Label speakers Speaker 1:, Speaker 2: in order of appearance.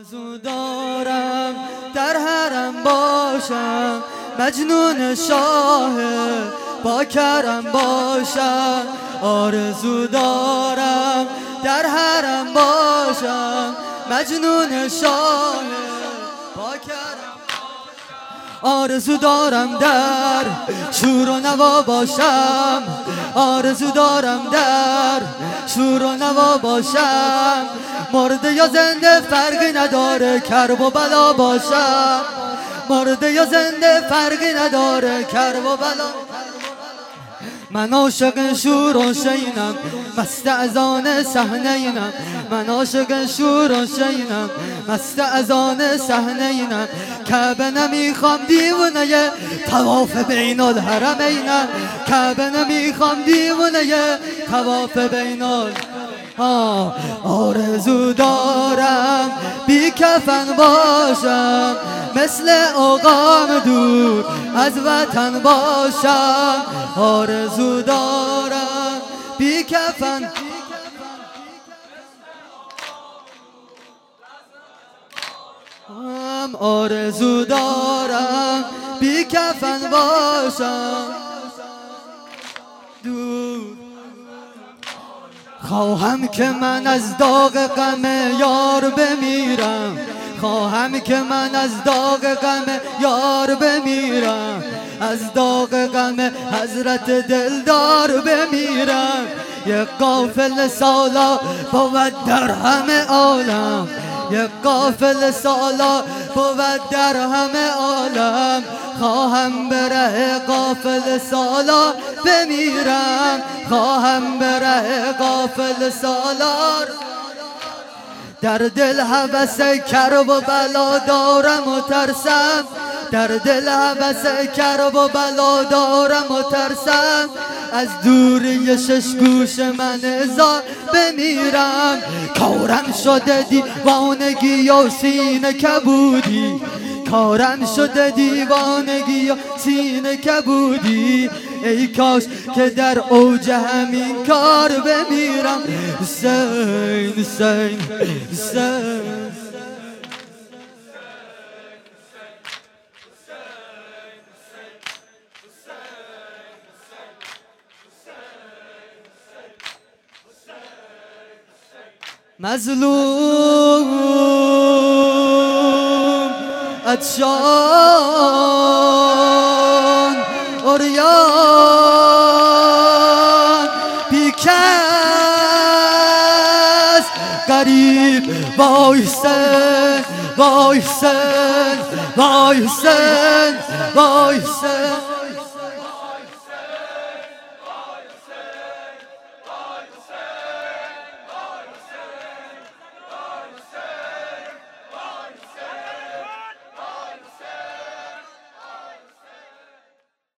Speaker 1: آرزو دارم در حرم باشم، مجنون شاه با کرم باشم. آرزو دارم در حرم باشم، مجنون شاه با کرم. آرزو دارم در شور و نوا باشم، آرزو دارم در شور و نوا باشم. مرده یا زنده فرقی نداره کرب و بلا باشم، مرده یا زنده فرقی نداره کرب و بلا. من عاشق شور و شینم، مست از آن صحنه اینم. من عاشق شور و شینم، مست از آن صحنه اینم. کعبه نمیخوام دیوونه طواف بین الحرمینم، کعبه نمیخوام دیوونه طواف بین آرزو دارم بی کفن باشم، مثل عقام دور از وطن باشم. آرزو دارم بی کفن، آرزو دارم بی کفن باشم دور. خواهم که من از داغ غم یار بمیرم، خواهم که من از داغ غم یار بمیرم، از داغ غم حضرت دلدار بمیرم. یک قافله سالا بود در همه عالم، یک قافله سالا بود در همه عالم. خواهم به ره قافله سالا بمیرم، خواهم به ره قافله سالار. در دل هوس کرب و بلا دارم و ترسم، در دل هوس کرب و بلا دارم و ترسم. از دوری شش گوش من ازا بمیرم. کارم شده دیوانگی و سینه کبودی، کارم شده دیوانگی و سینه کبودی. ای کاش که در اوج همین کار بمیرم. حسین حسین حسین مظلوم عطشان عریان بی کس غریب وایسن وایسن وایسن وایسن.